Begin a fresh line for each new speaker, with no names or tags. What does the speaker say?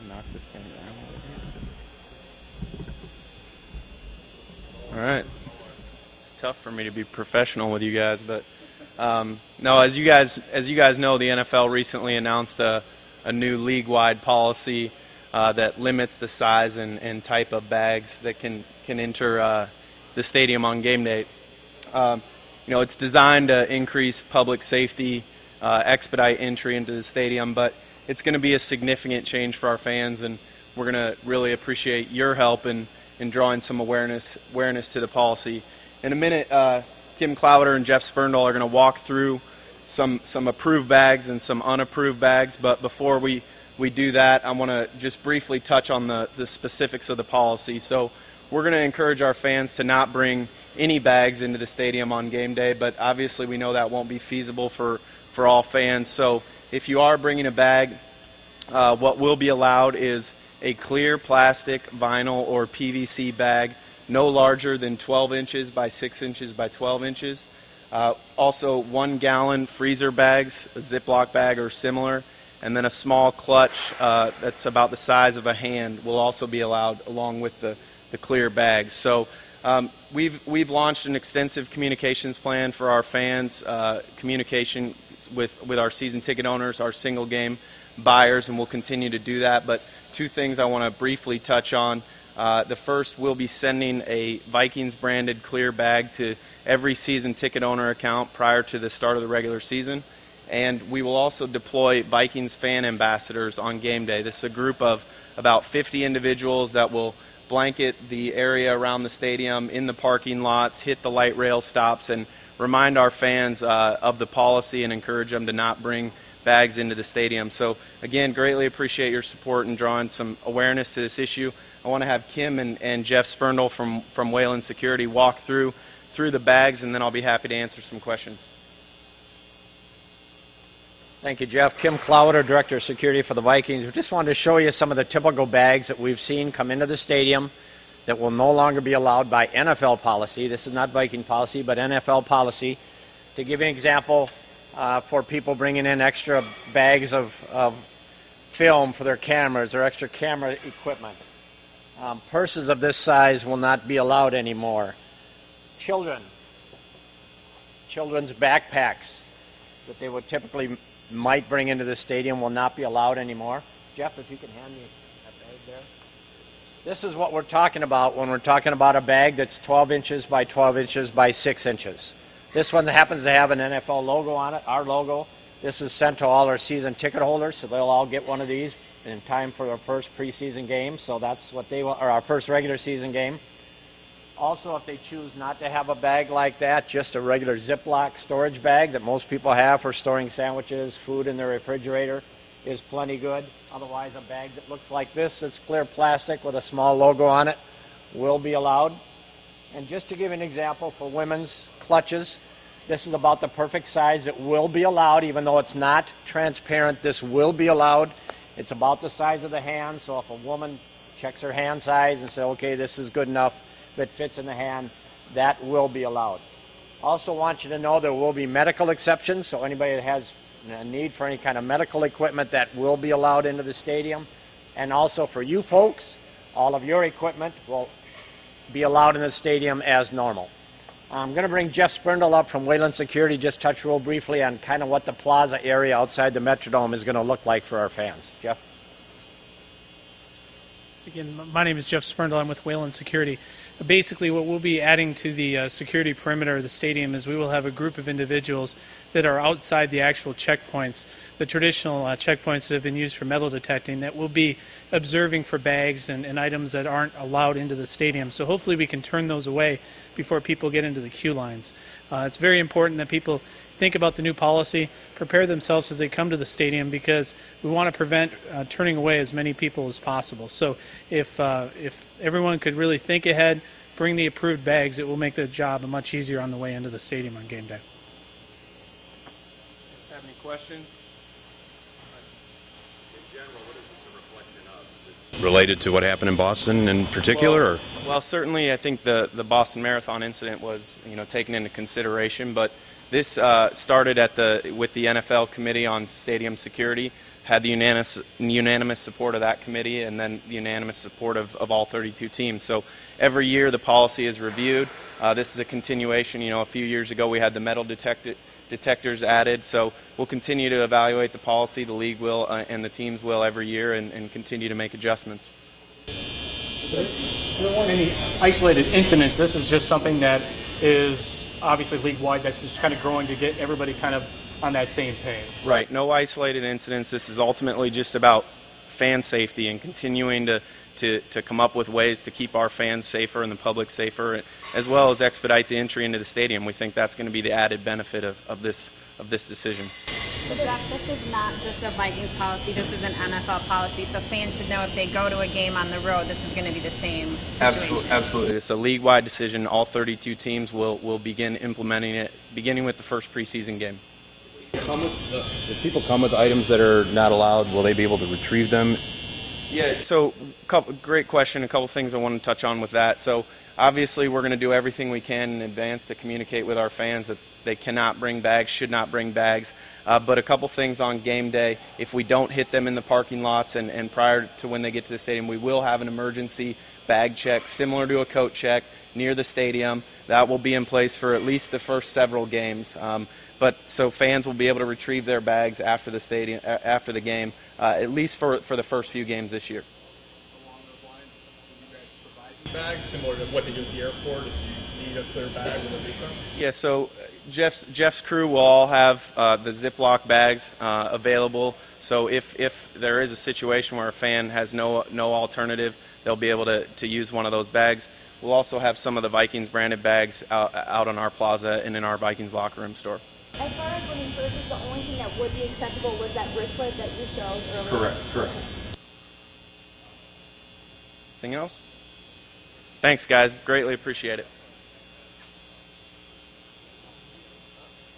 knock this thing down. All right. It's tough for me to be professional with you guys, but no. As you guys know, the NFL recently announced a new league-wide policy that limits the size and type of bags that can enter the stadium on game day. It's designed to increase public safety, expedite entry into the stadium, but it's going to be a significant change for our fans, and we're going to really appreciate your help in drawing some awareness to the policy. In a minute, Kim Clowder and Jeff Spurndall are going to walk through some approved bags and some unapproved bags, but before we do that, I want to just briefly touch on the specifics of the policy. So we're going to encourage our fans to not bring any bags into the stadium on game day, but obviously we know that won't be feasible for all fans. So if you are bringing a bag, what will be allowed is a clear plastic, vinyl, or PVC bag, no larger than 12 inches by 6 inches by 12 inches. Also 1 gallon freezer bags, a Ziploc bag or similar, and then a small clutch that's about the size of a hand will also be allowed along with the clear bags. So we've launched an extensive communications plan for our fans, communication with our season ticket owners, our single game buyers, and we'll continue to do that. But 2 things I want to briefly touch on. The first, we'll be sending a Vikings branded clear bag to every season ticket owner account prior to the start of the regular season. And we will also deploy Vikings fan ambassadors on game day. This is a group of about 50 individuals that will blanket the area around the stadium, in the parking lots, hit the light rail stops, and remind our fans of the policy and encourage them to not bring bags into the stadium. So, again, greatly appreciate your support in drawing some awareness to this issue. I want to have Kim and Jeff Spurndall from Wayland Security walk through the bags, and then I'll be happy to answer some questions.
Thank you, Jeff. Kim Clowder, Director of Security for the Vikings. We just wanted to show you some of the typical bags that we've seen come into the stadium that will no longer be allowed by NFL policy. This is not Viking policy, but NFL policy. To give you an example, for people bringing in extra bags of film for their cameras or extra camera equipment. Purses of this size will not be allowed anymore. Children's backpacks that they would typically might bring into the stadium will not be allowed anymore. Jeff, if you can hand me that bag there. This is what we're talking about when we're talking about a bag that's 12 inches by 12 inches by 6 inches. This one happens to have an NFL logo on it, our logo. This is sent to all our season ticket holders, so they'll all get one of these in time for our first preseason game. So that's what they want, or our first regular season game. Also, if they choose not to have a bag like that, just a regular Ziploc storage bag that most people have for storing sandwiches, food in their refrigerator, is plenty good. Otherwise, a bag that looks like this, that's clear plastic with a small logo on it, will be allowed. And just to give an example for women's clutches, this is about the perfect size. It will be allowed, even though it's not transparent. This will be allowed. It's about the size of the hand, so if a woman checks her hand size and says, okay, this is good enough, if it fits in the hand, that will be allowed. Also want you to know there will be medical exceptions, so anybody that has a need for any kind of medical equipment, that will be allowed into the stadium. And also for you folks, all of your equipment will be allowed in the stadium as normal. I'm going to bring Jeff Spurndall up from Wayland Security, just touch real briefly on kind of what the plaza area outside the Metrodome is going to look like for our fans. Jeff?
Again, my name is Jeff Spurndall. I'm with Wayland Security. Basically, what we'll be adding to the security perimeter of the stadium is we will have a group of individuals that are outside the actual checkpoints, the traditional checkpoints that have been used for metal detecting, that will be observing for bags and items that aren't allowed into the stadium. So hopefully we can turn those away before people get into the queue lines. It's very important that people think about the new policy, prepare themselves as they come to the stadium, because we want to prevent turning away as many people as possible. So if everyone could really think ahead, bring the approved bags, it will make the job much easier on the way into the stadium on game day.
Does have any questions?
In general, what is this a reflection of? Is it related to what happened in Boston in particular?
Well, certainly I think the Boston Marathon incident was taken into consideration, but this started with the NFL Committee on Stadium Security, had the unanimous support of that committee, and then the unanimous support of all 32 teams. So every year the policy is reviewed. This is a continuation. A few years ago we had the metal detectors added, so we'll continue to evaluate the policy. The league will and the teams will every year, and continue to make adjustments.
There weren't any isolated incidents. This is just something that is obviously league-wide that's just kind of growing to get everybody kind of on that same page.
Right. No isolated incidents. This is ultimately just about fan safety and continuing to come up with ways to keep our fans safer and the public safer, as well as expedite the entry into the stadium. We think that's going to be the added benefit of this decision.
So, Jeff, this is not just a Vikings policy. This is an NFL policy. So fans should know if they go to a game on the road, this is going to be the same situation.
Absolutely. It's a league-wide decision. All 32 teams will begin implementing it, beginning with the first preseason game.
If people come with items that are not allowed, will they be able to retrieve them?
Yeah, so great question. A couple things I want to touch on with that. So obviously we're going to do everything we can in advance to communicate with our fans that they cannot bring bags, should not bring bags. But a couple things on game day. If we don't hit them in the parking lots and prior to when they get to the stadium, we will have an emergency bag check similar to a coat check near the stadium. That will be in place for at least the first several games. But so fans will be able to retrieve their bags after the game, at least for the first few games this year.
Along those lines, will you guys provide bags similar to what they do at the airport? If you need a clear bag, will there be some?
Yeah. So Jeff's crew will all have the Ziploc bags available. So if there is a situation where a fan has no alternative, they'll be able to use one of those bags. We'll also have some of the Vikings branded bags out on our plaza and in our Vikings locker room store.
As far as winning jerseys, the only thing that would be acceptable was that wristlet that you showed earlier.
Correct. Anything else? Thanks, guys. Greatly appreciate it.